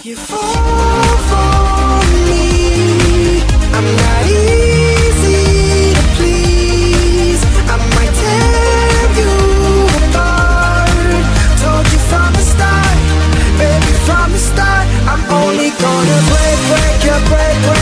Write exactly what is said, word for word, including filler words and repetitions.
you fall for me. I'm not easy to please. I might tear you apart. Told you from the start, baby, from the start. I'm only gonna break, break your break, break